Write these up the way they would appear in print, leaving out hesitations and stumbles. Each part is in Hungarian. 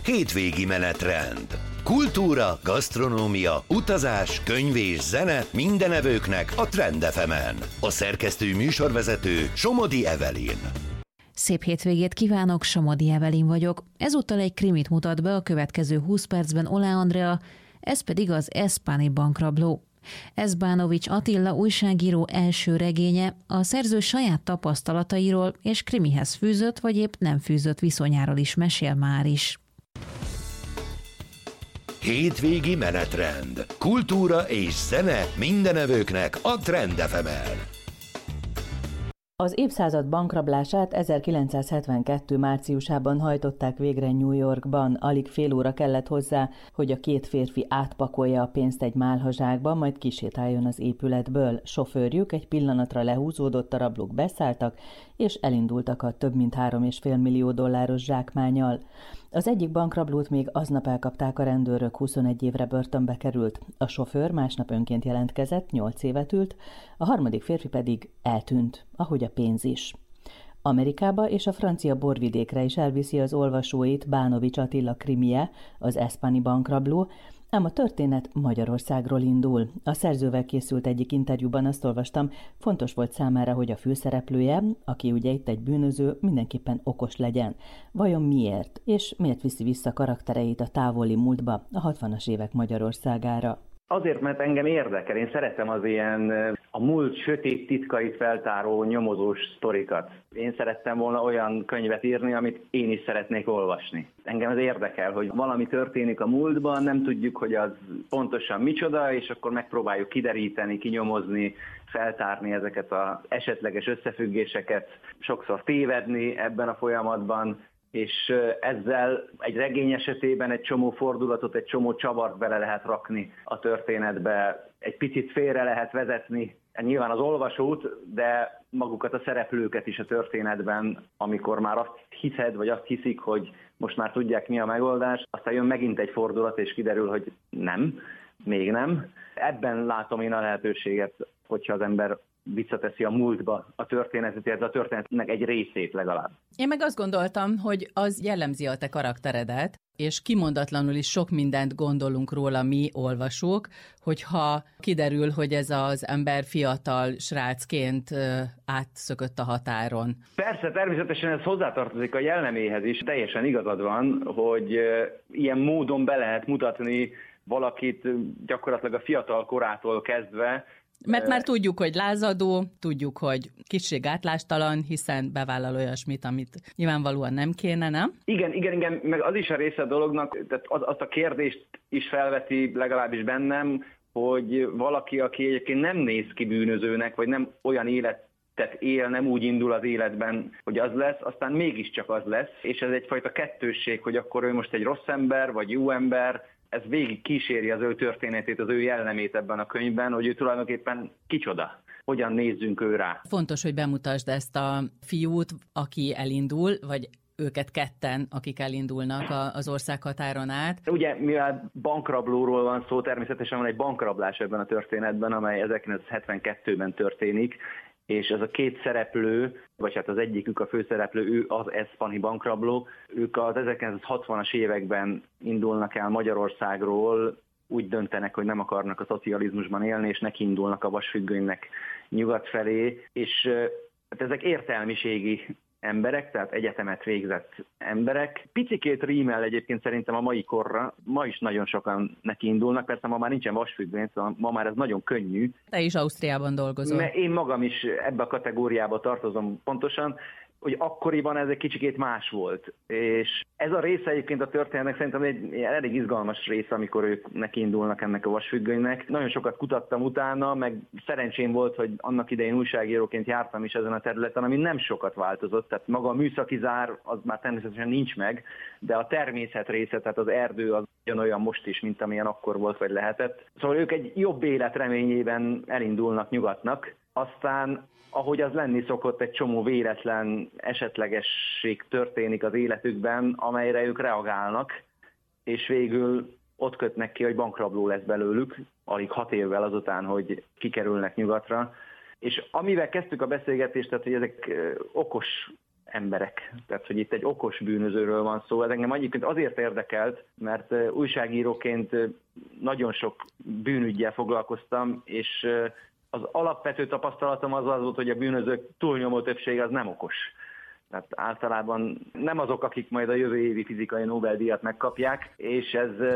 Hétvégi menetrend. Kultúra, gasztronómia, utazás, könyv és zene minden evőknek a Trend FM-en. A szerkesztő műsorvezető Somodi Evelyn. Szép hétvégét kívánok, Somodi Evelyn vagyok. Ezúttal egy krimit mutat be a következő 20 percben Olá Andrea, ez pedig az Eszpáni bankrabló. Eszbánovics Attila újságíró első regénye a szerző saját tapasztalatairól és krimihez fűzött vagy épp nem fűzött viszonyáról is mesél már is. Hétvégi menetrend. Kultúra és zene minden evőknek a Trend FM-en. Az évszázad bankrablását 1972. márciusában hajtották végre New Yorkban. Alig fél óra kellett hozzá, hogy a két férfi átpakolja a pénzt egy málhazsákba, majd kisétáljon az épületből. Sofőrjük egy pillanatra lehúzódott, a rablók beszálltak, és elindultak a több mint $3,5 millió zsákmánnyal. Az egyik bankrablót még aznap elkapták a rendőrök, 21 évre börtönbe került. A sofőr másnap önként jelentkezett, 8 évet ült, a harmadik férfi pedig eltűnt, ahogy a pénz is. Amerikába és a francia borvidékre is elviszi az olvasóit Bánovics Attila krimije, az Eszpáni bankrabló, ám a történet Magyarországról indul. A szerzővel készült egyik interjúban azt olvastam, fontos volt számára, hogy a főszereplője, aki ugye itt egy bűnöző, mindenképpen okos legyen. Vajon miért? És miért viszi vissza karaktereit a távoli múltba, a 60-as évek Magyarországára? Azért, mert engem érdekel. Én szeretem az ilyen a múlt sötét titkait feltáró nyomozós sztorikat. Én szerettem volna olyan könyvet írni, amit én is szeretnék olvasni. Engem az érdekel, hogy valami történik a múltban, nem tudjuk, hogy az pontosan micsoda, és akkor megpróbáljuk kideríteni, kinyomozni, feltárni ezeket az esetleges összefüggéseket, sokszor tévedni ebben a folyamatban, és ezzel egy regény esetében egy csomó fordulatot, egy csomó csavart bele lehet rakni a történetbe, egy picit félre lehet vezetni nyilván az olvasót, de magukat a szereplőket is a történetben, amikor már azt hiszed, vagy azt hiszik, hogy most már tudják, mi a megoldás, aztán jön megint egy fordulat, és kiderül, hogy nem, még nem. Ebben látom én a lehetőséget, hogyha az ember visszateszi a múltba a történetet, illetve a történetnek egy részét legalább. Én meg azt gondoltam, hogy az jellemzi a te karakteredet, és kimondatlanul is sok mindent gondolunk róla mi olvasók, hogyha kiderül, hogy ez az ember fiatal srácként átszökött a határon. Persze, természetesen ez hozzátartozik a jelleméhez is. Teljesen igazad van, hogy ilyen módon be lehet mutatni valakit gyakorlatilag a fiatal korától kezdve. Mert már tudjuk, hogy lázadó, tudjuk, hogy kissé gátlástalan, hiszen bevállal olyasmit, amit nyilvánvalóan nem kéne, nem? Igen, meg az is a része a dolognak, tehát azt a kérdést is felveti legalábbis bennem, hogy valaki, aki egyébként nem néz ki bűnözőnek, vagy nem olyan életet él, nem úgy indul az életben, hogy az lesz, aztán mégiscsak az lesz, és ez egyfajta kettősség, hogy akkor ő most egy rossz ember, vagy jó ember. Ez végig kíséri az ő történetét, az ő jellemét ebben a könyvben, hogy ő tulajdonképpen kicsoda, hogyan nézzünk ő rá. Fontos, hogy bemutasd ezt a fiút, aki elindul, vagy őket ketten, akik elindulnak az országhatáron át. Ugye, mivel bankrablóról van szó, természetesen van egy bankrablás ebben a történetben, amely 1972-ben történik, és ez a két szereplő, vagy hát az egyikük a főszereplő, ő az eszpani bankrabló, ők az 1960-as években indulnak el Magyarországról, úgy döntenek, hogy nem akarnak a szocializmusban élni, és nekiindulnak a vasfüggönynek nyugat felé, és hát ezek értelmiségi emberek, tehát egyetemet végzett emberek. Picikét rímel egyébként szerintem a mai korra, ma is nagyon sokan nekiindulnak, persze ma már nincsen vasfüggöny, szóval ma már ez nagyon könnyű. Te is Ausztriában dolgozol. Én magam is ebbe a kategóriába tartozom pontosan, hogy akkoriban ez egy kicsikét más volt. És ez a része egyébként a történetnek szerintem egy elég izgalmas része, amikor ők nekiindulnak ennek a vasfüggönynek. Nagyon sokat kutattam utána, meg szerencsém volt, hogy annak idején újságíróként jártam is ezen a területen, ami nem sokat változott. Tehát maga a műszaki zár, az már természetesen nincs meg, de a természet része, tehát az erdő az ugyanolyan most is, mint amilyen akkor volt, vagy lehetett. Szóval ők egy jobb élet reményében elindulnak nyugatnak, aztán ahogy az lenni szokott, egy csomó véletlen esetlegesség történik az életükben, amelyre ők reagálnak, és végül ott kötnek ki, hogy bankrabló lesz belőlük, alig 6 évvel azután, hogy kikerülnek nyugatra. És amivel kezdtük a beszélgetést, tehát hogy ezek okos emberek. Tehát, hogy itt egy okos bűnözőről van szó. Ez engem egyébként azért érdekelt, mert újságíróként nagyon sok bűnüggyel foglalkoztam, és az alapvető tapasztalatom az volt, hogy a bűnözők túlnyomó többsége az nem okos. Tehát általában nem azok, akik majd a jövő évi fizikai Nobel-díjat megkapják, és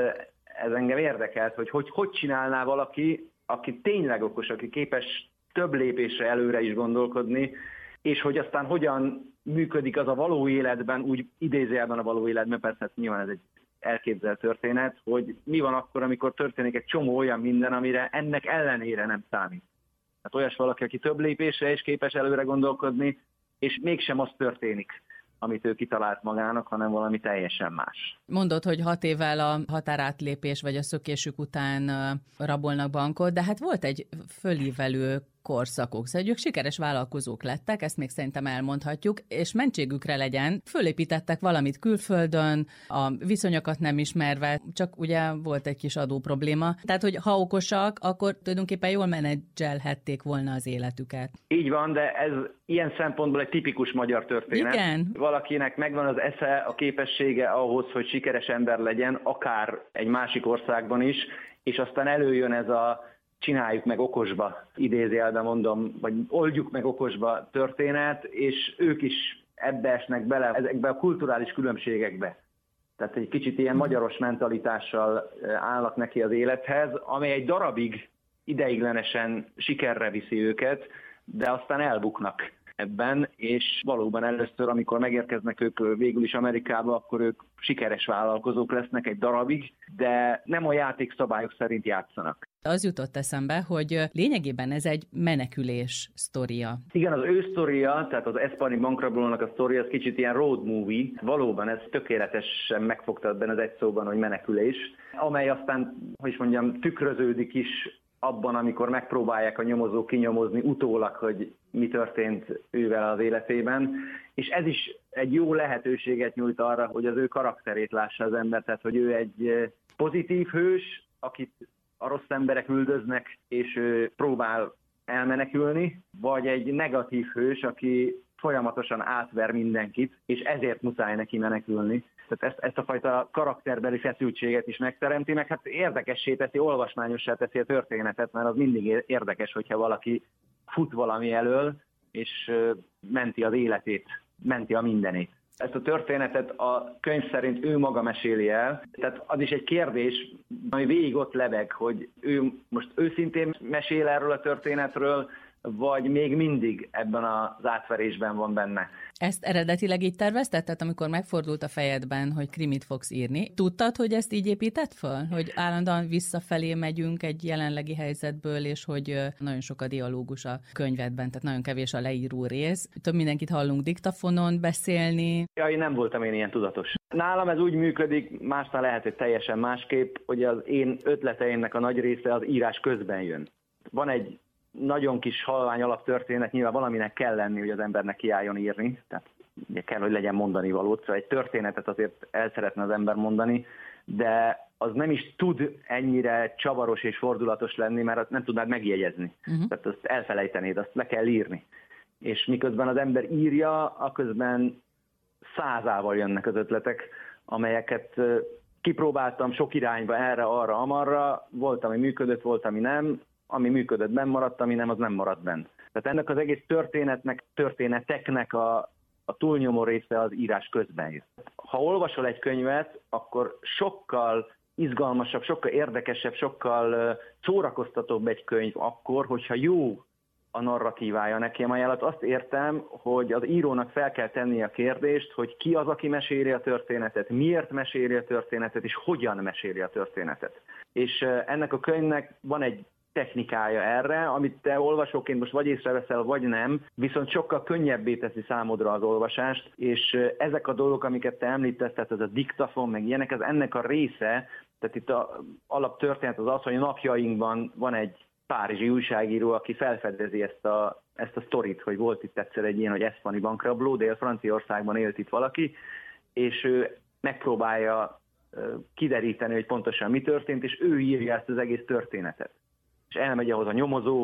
ez engem érdekelt, hogy csinálná valaki, aki tényleg okos, aki képes több lépésre előre is gondolkodni, és hogy aztán hogyan működik az a való életben, úgy idézőjelben a való életben, persze nyilván ez egy elképzelt történet, hogy mi van akkor, amikor történik egy csomó olyan minden, amire ennek ellenére nem számít. Tehát olyas valaki, aki több lépésre is képes előre gondolkodni, és mégsem az történik, amit ő kitalált magának, hanem valami teljesen más. Mondod, hogy 6 évvel a határátlépés vagy a szökésük után rabolnak bankot, de hát volt egy fölívelő korszakok. Szóval ők sikeres vállalkozók lettek, ezt még szerintem elmondhatjuk, és mentségükre legyen, fölépítettek valamit külföldön, a viszonyokat nem ismerve, csak ugye volt egy kis adó probléma. Tehát, hogy ha okosak, akkor tulajdonképpen jól menedzselhették volna az életüket. Így van, de ez ilyen szempontból egy tipikus magyar történet. Igen. Valakinek megvan az esze, a képessége ahhoz, hogy sikeres ember legyen, akár egy másik országban is, és aztán előjön ez a csináljuk meg okosba, idézőjelben mondom, vagy oldjuk meg okosba történet, és ők is ebbe esnek bele, ezekbe a kulturális különbségekbe. Tehát egy kicsit ilyen magyaros mentalitással állnak neki az élethez, amely egy darabig ideiglenesen sikerre viszi őket, de aztán elbuknak ebben, és valóban először, amikor megérkeznek ők végül is Amerikába, akkor ők sikeres vállalkozók lesznek egy darabig, de nem a játékszabályok szerint játszanak. Az jutott eszembe, hogy lényegében ez egy menekülés sztoria. Igen, az ő sztoria, tehát az Espani bankrablónak a sztoria, az kicsit ilyen road movie. Valóban ez tökéletesen megfogta ebben az egy szóban, hogy menekülés, amely aztán, hogy is mondjam, tükröződik is abban, amikor megpróbálják a nyomozók kinyomozni utólag, hogy mi történt ővel az életében. És ez is egy jó lehetőséget nyújt arra, hogy az ő karakterét lássa az ember, tehát hogy ő egy pozitív hős, akit a rossz emberek üldöznek, és ő próbál elmenekülni, vagy egy negatív hős, aki folyamatosan átver mindenkit, és ezért muszáj neki menekülni. Tehát ezt a fajta karakterbeli feszültséget is megteremti, meg hát érdekessé teszi, olvasmányossá teszi a történetet, mert az mindig érdekes, hogyha valaki fut valami elől, és menti az életét, menti a mindenét. Ezt a történetet a könyv szerint ő maga meséli el, tehát az is egy kérdés, ami végig ott lebeg, hogy ő most őszintén mesél erről a történetről, vagy még mindig ebben az átverésben van benne. Ezt eredetileg így tervezted? Tehát amikor megfordult a fejedben, hogy krimit fogsz írni, tudtad, hogy ezt így épített föl? Hogy állandóan visszafelé megyünk egy jelenlegi helyzetből, és hogy nagyon sok a dialógus a könyvedben, tehát nagyon kevés a leíró rész. Több mindenkit hallunk diktafonon beszélni. Ja, én nem voltam ilyen tudatos. Nálam ez úgy működik, másnál lehet, hogy teljesen másképp, hogy az én ötleteimnek a nagy része az írás közben jön. Van egy nagyon kis halvány alaptörténet, nyilván valaminek kell lenni, hogy az embernek kiálljon írni, tehát ugye kell, hogy legyen mondani valót, szóval egy történetet azért el szeretne az ember mondani, de az nem is tud ennyire csavaros és fordulatos lenni, mert azt nem tudnád megjegyezni. Tehát azt elfelejtenéd, azt le kell írni. És miközben az ember írja, aközben százával jönnek az ötletek, amelyeket kipróbáltam sok irányba, erre, arra, amarra, volt, ami működött, volt, ami nem, ami működött, benn maradt, ami nem, az nem maradt benn. Tehát ennek az egész történeteknek a túlnyomó része az írás közben jött. Ha olvasol egy könyvet, akkor sokkal izgalmasabb, sokkal érdekesebb, sokkal szórakoztatóbb egy könyv akkor, hogyha jó a narratívája neki. Emellett azt értem, hogy az írónak fel kell tenni a kérdést, hogy ki az, aki meséli a történetet, miért meséli a történetet, és hogyan meséli a történetet. És ennek a könyvnek van egy technikája erre, amit te olvasóként most vagy észreveszel, vagy nem, viszont sokkal könnyebbé teszi számodra az olvasást, és ezek a dolgok, amiket te említesz, tehát ez a diktafon, meg ilyenek, ez ennek a része, tehát itt az alaptörténet az, hogy napjainkban van egy párizsi újságíró, aki felfedezi ezt a sztorit, hogy volt itt egyszer egy ilyen, hogy Espani bankrabló, Dél-Franciaországban élt itt valaki, és ő megpróbálja kideríteni, hogy pontosan mi történt, és ő írja ezt az egész történetet. És elmegy ahhoz a nyomozóhoz,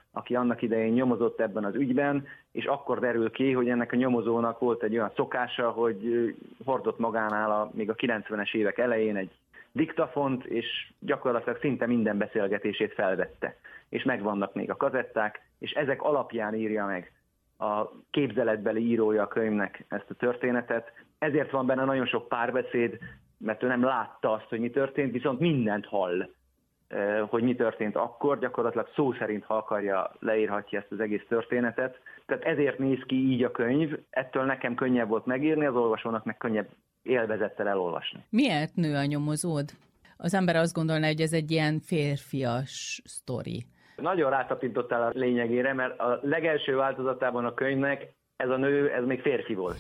aki annak idején nyomozott ebben az ügyben, és akkor derül ki, hogy ennek a nyomozónak volt egy olyan szokása, hogy hordott magánál még a 90-es évek elején egy diktafont, és gyakorlatilag szinte minden beszélgetését felvette. És megvannak még a kazetták, és ezek alapján írja meg a képzeletbeli írója a könyvnek ezt a történetet. Ezért van benne nagyon sok párbeszéd, mert ő nem látta azt, hogy mi történt, viszont mindent hall, hogy mi történt akkor, gyakorlatilag szó szerint, ha akarja, leírhatja ezt az egész történetet. Tehát ezért néz ki így a könyv, ettől nekem könnyebb volt megírni, az olvasónak meg könnyebb élvezettel elolvasni. Miért nő a nyomozód? Az ember azt gondolná, hogy ez egy ilyen férfias sztori. Nagyon rátapintottál a lényegére, mert a legelső változatában a könyvnek ez a nő, ez még férfi volt.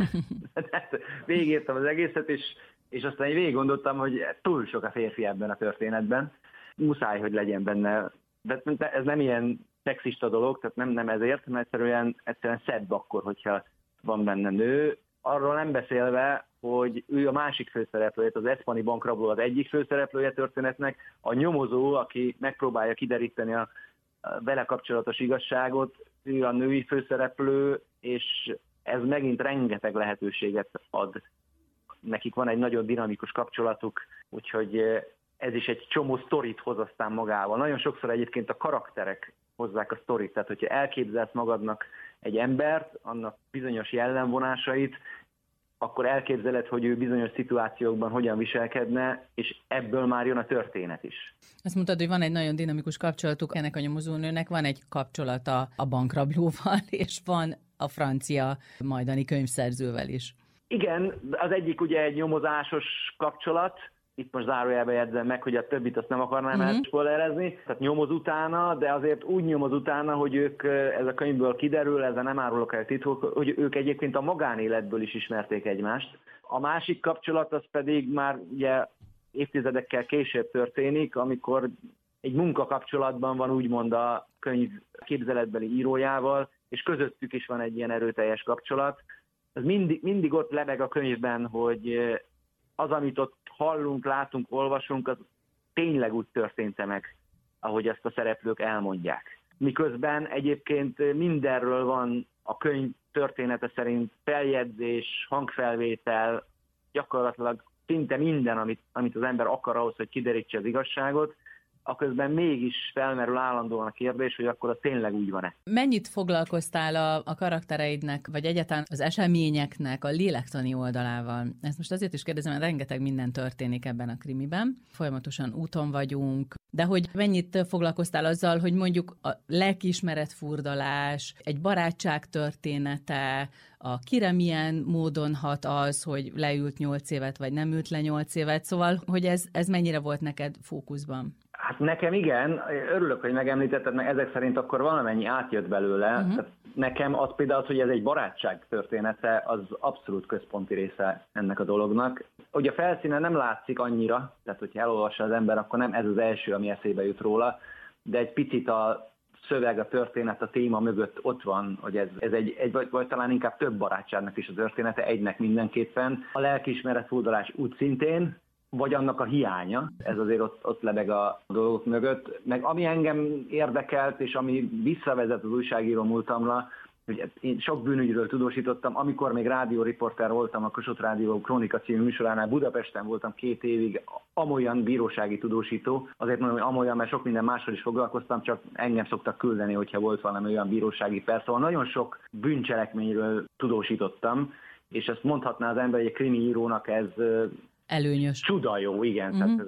Végigírtam az egészet, és aztán így végig gondoltam, hogy túl sok a férfi ebben a történetben. Muszáj, hogy legyen benne. De ez nem ilyen szexista dolog, tehát nem ezért, mert egyszerűen szebb akkor, hogyha van benne nő. Arról nem beszélve, hogy ő a másik főszereplője, az Eszpani bankrabló az egyik főszereplője történetnek, a nyomozó, aki megpróbálja kideríteni a vele kapcsolatos igazságot, ő a női főszereplő, és ez megint rengeteg lehetőséget ad. Nekik van egy nagyon dinamikus kapcsolatuk, úgyhogy ez is egy csomó sztorit hoz aztán magával. Nagyon sokszor egyébként a karakterek hozzák a sztorit, tehát hogyha elképzelsz magadnak egy embert, annak bizonyos jellemvonásait, akkor elképzeled, hogy ő bizonyos szituációkban hogyan viselkedne, és ebből már jön a történet is. Azt mondtad, hogy van egy nagyon dinamikus kapcsolatuk, ennek a nyomozónőnek van egy kapcsolata a bankrablóval, és van a francia majdani könyvszerzővel is. Igen, az egyik ugye egy nyomozásos kapcsolat, itt most zárójelbe jegyzem meg, hogy a többit azt nem akarnám elspoilerezni, tehát nyomoz utána, de azért úgy nyomoz utána, hogy ők, ez a könyvből kiderül, ezzel nem árulok el titkot, hogy ők egyébként a magánéletből is ismerték egymást. A másik kapcsolat az pedig már ugye évtizedekkel később történik, amikor egy munkakapcsolatban van úgymond a könyv képzeletbeli írójával, és közöttük is van egy ilyen erőteljes kapcsolat. Ez mindig ott lebeg a könyvben, hogy az, amit ott hallunk, látunk, olvasunk, az tényleg úgy történt meg, ahogy ezt a szereplők elmondják. Miközben egyébként mindenről van a könyv története szerint feljegyzés, hangfelvétel, gyakorlatilag szinte minden, amit az ember akar ahhoz, hogy kiderítse az igazságot, aközben mégis felmerül állandóan a kérdés, hogy akkor az tényleg úgy van-e. Mennyit foglalkoztál a karaktereidnek, vagy egyáltalán az eseményeknek a lélektani oldalával? Ezt most azért is kérdezem, mert rengeteg minden történik ebben a krimiben. Folyamatosan úton vagyunk, de hogy mennyit foglalkoztál azzal, hogy mondjuk a lelkiismeret furdalás, egy barátság története, a kire milyen módon hat az, hogy leült 8 évet, vagy nem ült le 8 évet, szóval, hogy ez mennyire volt neked fókuszban? Hát nekem igen, örülök, hogy megemlítetted, mert ezek szerint akkor valamennyi átjött belőle. Tehát nekem az például az, hogy ez egy barátság története, az abszolút központi része ennek a dolognak. Ugye a felszínen nem látszik annyira, tehát hogyha elolvassa az ember, akkor nem ez az első, ami eszébe jut róla, de egy picit a szöveg, a történet, a téma mögött ott van, hogy ez egy vagy talán inkább több barátságnak is a története, egynek mindenképpen. A lelkiismeret furdalás úgy szintén, vagy annak a hiánya, ez azért ott lebeg a dolgok mögött. Meg ami engem érdekelt, és ami visszavezet az újságíró múltamra, hogy én sok bűnügyről tudósítottam, amikor még rádióriporter voltam, a Kossuth Rádió Krónika című műsoránál, Budapesten voltam 2 évig amolyan bírósági tudósító, azért mondom, hogy amolyan, mert sok minden máshol is foglalkoztam, csak engem szoktak küldeni, hogyha volt valami olyan bírósági per, szóval nagyon sok bűncselekményről tudósítottam, és ezt mondhatná az ember, hogy egy krimi írónak ez előnyös. Csuda jó, igen, tehát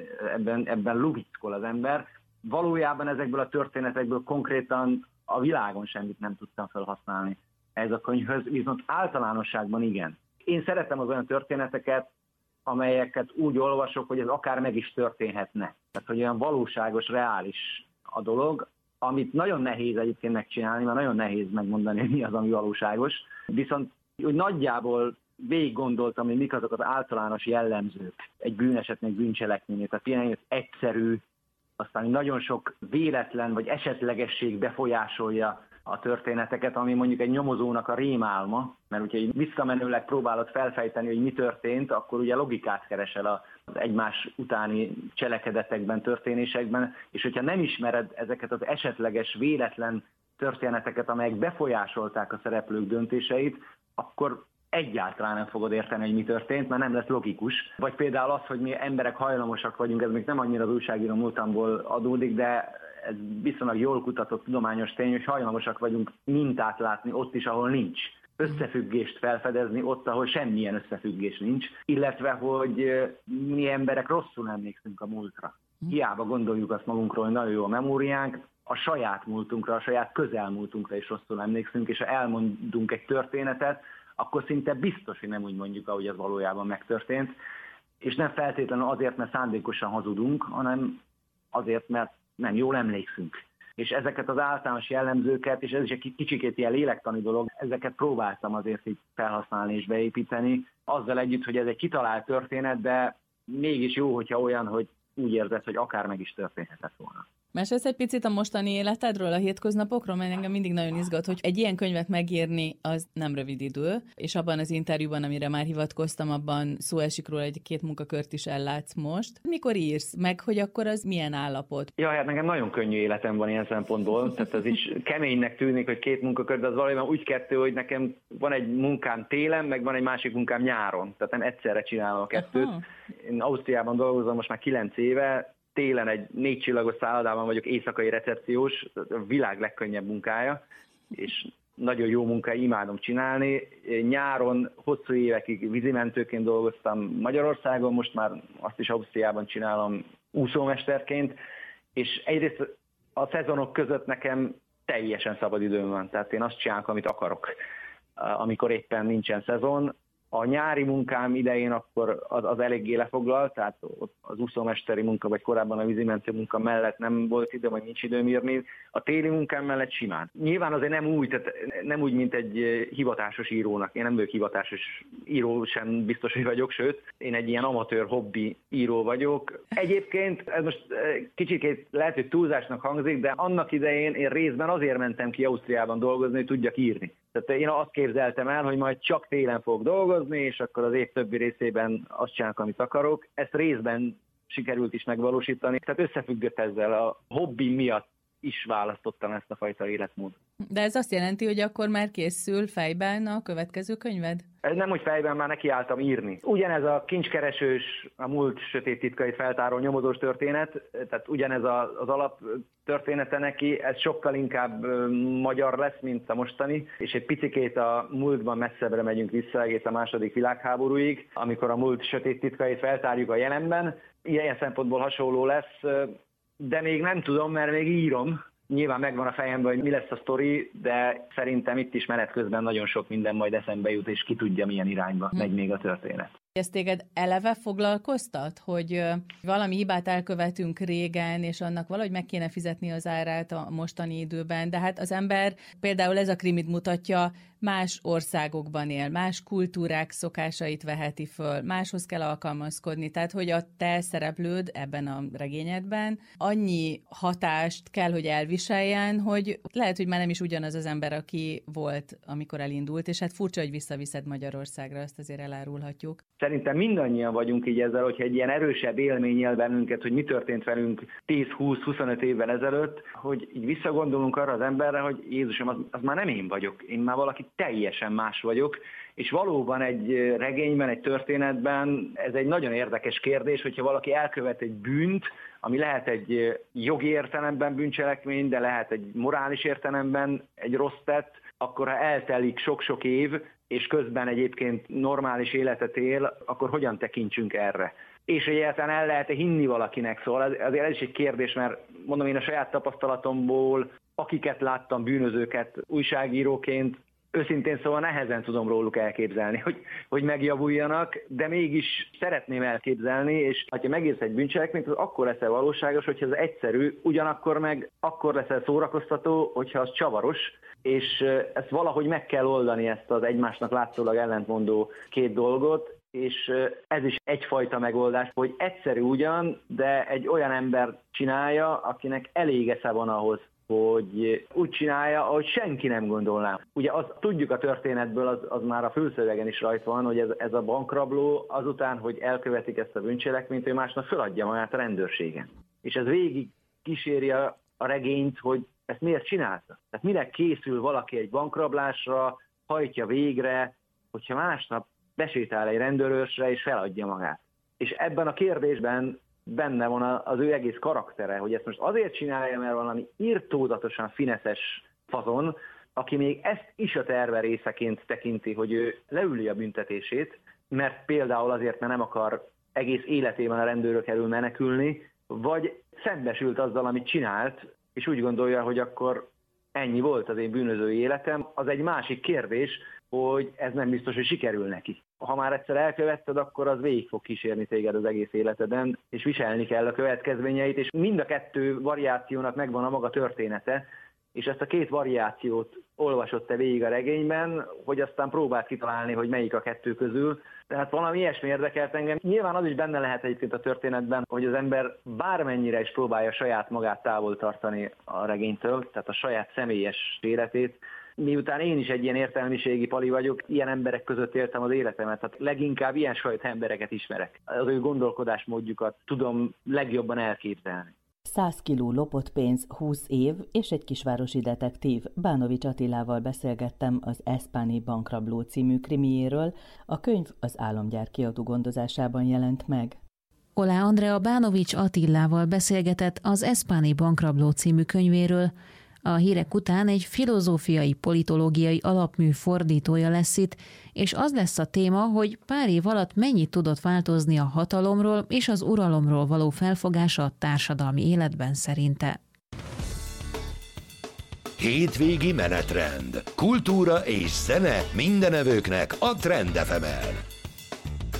ebben lubickol az ember. Valójában ezekből a történetekből konkrétan a világon semmit nem tudtam felhasználni ez a könyvhöz, viszont általánosságban igen. Én szeretem az olyan történeteket, amelyeket úgy olvasok, hogy ez akár meg is történhetne. Tehát, hogy olyan valóságos, reális a dolog, amit nagyon nehéz egyébként megcsinálni, mert nagyon nehéz megmondani, hogy mi az, ami valóságos. Viszont úgy nagyjából végig gondoltam, hogy mik azok az általános jellemzők egy bűnesetnek, bűncselekménynek. Tehát ilyen egyszerű, aztán nagyon sok véletlen vagy esetlegesség befolyásolja a történeteket, ami mondjuk egy nyomozónak a rémálma, mert ugye visszamenőleg próbálod felfejteni, hogy mi történt, akkor ugye logikát keresel az egymás utáni cselekedetekben, történésekben, és hogyha nem ismered ezeket az esetleges, véletlen történeteket, amelyek befolyásolták a szereplők döntéseit, akkor egyáltalán nem fogod érteni, hogy mi történt, mert nem lesz logikus. Vagy például az, hogy mi emberek hajlamosak vagyunk, ez még nem annyira az újságíró múltamból adódik, de ez viszonylag jól kutatott tudományos tény, hogy hajlamosak vagyunk mintát látni ott is, ahol nincs. Összefüggést felfedezni ott, ahol semmilyen összefüggés nincs, illetve, hogy mi emberek rosszul emlékszünk a múltra. Hiába gondoljuk azt magunkról, hogy nagyon jó a memóriánk, a saját múltunkra, a saját közelmúltunkra is rosszul emlékszünk, és ha elmondunk egy történetet, akkor szinte biztos, hogy nem úgy mondjuk, ahogy ez valójában megtörtént, és nem feltétlenül azért, mert szándékosan hazudunk, hanem azért, mert nem jól emlékszünk. És ezeket az általános jellemzőket, és ez is egy kicsikét ilyen lélektani dolog, ezeket próbáltam azért így felhasználni és beépíteni, azzal együtt, hogy ez egy kitalált történet, de mégis jó, hogyha olyan, hogy úgy érzed, hogy akár meg is történhetett volna. Mesélsz egy picit a mostani életedről, a hétköznapokról, mert engem mindig nagyon izgat, hogy egy ilyen könyvet megírni, az nem rövid idő, és abban az interjúban, amire már hivatkoztam, abban szó esik róla, hogy 2 munkakört is ellátsz most. Mikor írsz meg, hogy akkor az milyen állapot? Ja, hát nekem nagyon könnyű életem van ilyen szempontból, tehát ez is keménynek tűnik, hogy 2 munkakör, de az valójában úgy 2, hogy nekem van egy munkám télen, meg van egy másik munkám nyáron, tehát nem egyszerre csinálom a 2-t. Aha. Én Ausztriában dolgozom most már 9 éve, télen egy 4 csillagos szállodában vagyok, éjszakai recepciós, a világ legkönnyebb munkája, és nagyon jó munka, imádom csinálni. Nyáron hosszú évekig vízimentőként dolgoztam Magyarországon, most már azt is Ausztriában csinálom úszómesterként, és egyrészt a szezonok között nekem teljesen szabad időm van, tehát én azt csinálok, amit akarok, amikor éppen nincsen szezon. A nyári munkám idején akkor az eléggé lefoglalt, tehát az úszómesteri munka, vagy korábban a vízimentő munka mellett nem volt időm, vagy nincs időm írni. A téli munkám mellett simán. Nyilván azért nem úgy, mint egy hivatásos írónak. Én nem vagyok hivatásos író, sem biztos, hogy vagyok, sőt, én egy ilyen amatőr hobbi író vagyok. Egyébként, ez most kicsit lehet, hogy túlzásnak hangzik, de annak idején én részben azért mentem ki Ausztriában dolgozni, hogy tudjak írni. Tehát én azt képzeltem el, hogy majd csak télen fogok dolgozni, és akkor az év többi részében azt csinálok, amit akarok. Ezt részben sikerült is megvalósítani. Tehát összefüggött ezzel, a hobbi miatt is választottam ezt a fajta életmódot. De ez azt jelenti, hogy akkor már készül fejben a következő könyved? Nem, hogy fejben, már nekiálltam írni. Ugyanez a kincskeresős, a múlt sötét titkait feltáró nyomozós történet, tehát ugyanez az alap története neki, ez sokkal inkább magyar lesz, mint a mostani, és egy picikét a múltban messzebbre megyünk vissza egész a II. Világháborúig, amikor a múlt sötét titkait feltárjuk a jelenben. Ilyen szempontból hasonló lesz, de még nem tudom, mert még írom. Nyilván megvan a fejemben, hogy mi lesz a sztori, de szerintem itt is menet közben nagyon sok minden majd eszembe jut, és ki tudja, milyen irányba megy még a történet. Ez téged eleve foglalkoztat, hogy valami hibát elkövetünk régen, és annak valahogy meg kéne fizetni az árát a mostani időben, de hát az ember, például ez a krimit mutatja, más országokban él, más kultúrák szokásait veheti föl, máshoz kell alkalmazkodni, tehát hogy a te szereplőd ebben a regényedben annyi hatást kell, hogy elviseljen, hogy lehet, hogy már nem is ugyanaz az ember, aki volt, amikor elindult, és hát furcsa, hogy visszaviszed Magyarországra, azt azért elárulhatjuk. Szerintem mindannyian vagyunk így ezzel, hogyha egy ilyen erősebb élmény él bennünket, hogy mi történt velünk 10-20-25 évvel ezelőtt, hogy így visszagondolunk arra az emberre, hogy Jézusom, az már nem én vagyok, én már valaki teljesen más vagyok, és valóban egy regényben, egy történetben ez egy nagyon érdekes kérdés, hogyha valaki elkövet egy bűnt, ami lehet egy jogi értelemben bűncselekmény, de lehet egy morális értelemben egy rossz tett, akkor ha eltelik sok-sok év, és közben egyébként normális életet él, akkor hogyan tekintsünk erre? És egyáltalán el lehet-e hinni valakinek? Szóval azért ez is egy kérdés, mert mondom én a saját tapasztalatomból, akiket láttam bűnözőket újságíróként, őszintén szóval nehezen tudom róluk elképzelni, hogy megjavuljanak, de mégis szeretném elképzelni, és ha megírsz egy bűncselekményt, az akkor leszel valóságos, hogyha ez egyszerű, ugyanakkor meg akkor leszel szórakoztató, hogyha az csavaros, és ezt valahogy meg kell oldani, ezt az egymásnak látszólag ellentmondó két dolgot, és ez is egyfajta megoldás, hogy egyszerű ugyan, de egy olyan ember csinálja, akinek elég esze van ahhoz, hogy úgy csinálja, ahogy senki nem gondolná. Ugye azt tudjuk a történetből, az már a fülszövegen is rajta van, hogy ez a bankrabló azután, hogy elkövetik ezt a bűncselekményt, ő másnap föladja magát a rendőrségen. És ez végig kíséri a regényt, hogy ezt miért csinálta? Tehát minek készül valaki egy bankrablásra, hajtja végre, hogyha másnap besétál egy rendőrőrsre és feladja magát. És ebben a kérdésben benne van az ő egész karaktere, hogy ezt most azért csinálja, mert valami irtózatosan fineszes fazon, aki még ezt is a terve részeként tekinti, hogy ő leüli a büntetését, mert például azért, mert nem akar egész életében a rendőrök elől menekülni, vagy szembesült azzal, amit csinált, és úgy gondolja, hogy akkor ennyi volt az én bűnözői életem. Az egy másik kérdés, hogy ez nem biztos, hogy sikerül neki. Ha már egyszer elkövetted, akkor az végig fog kísérni téged az egész életeden, és viselni kell a következményeit, és mind a kettő variációnak megvan a maga története, és ezt a két variációt olvasott te végig a regényben, hogy aztán próbált kitalálni, hogy melyik a kettő közül. Tehát valami ilyesmi érdekelt engem. Nyilván az is benne lehet egyébként a történetben, hogy az ember bármennyire is próbálja saját magát távol tartani a regénytől, tehát a saját személyes életét. Miután én is egy ilyen értelmiségi pali vagyok, ilyen emberek között éltem az életemet, tehát leginkább ilyen saját embereket ismerek. Az ő gondolkodásmódjukat tudom legjobban elképzelni. 100 kiló lopott pénz, 20 év és egy kisvárosi detektív. Bánovics Attilával beszélgettem az Eszpáni bankrabló című krimiéről. A könyv az Álomgyár kiadó gondozásában jelent meg. Oláh Andrea Bánovics Attilával beszélgetett az Eszpáni bankrabló című könyvéről. A hírek után egy filozófiai, politológiai alapmű fordítója lesz itt, és az lesz a téma, hogy pár év alatt mennyit tudott változni a hatalomról és az uralomról való felfogása a társadalmi életben szerinte. Hétvégi menetrend. Kultúra és zene mindenevőknek a Trend FM-en.